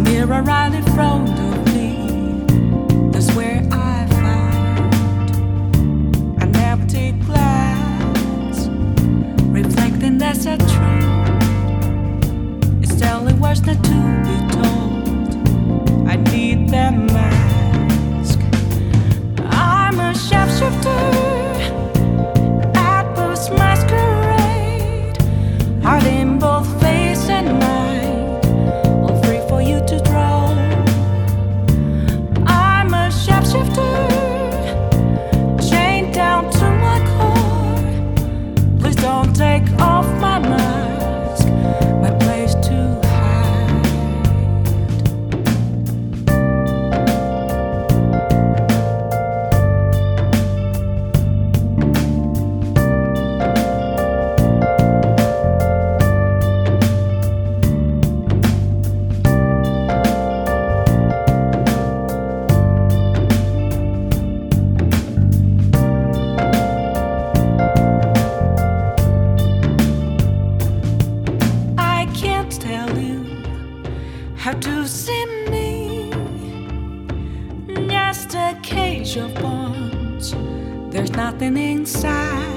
Here right in front of me, that's where I find an empty glass, reflecting that's a truth. It's telling words not to be told. I need that mask. I'm a shapeshifter at Booth's masquerade, heart in both face and mind, all free for you to draw. I'm a shapeshifter, chained down to my core. Please don't take off my mask, my place to hide. I can't tell you how to see me, just a cage of bones. There's nothing inside.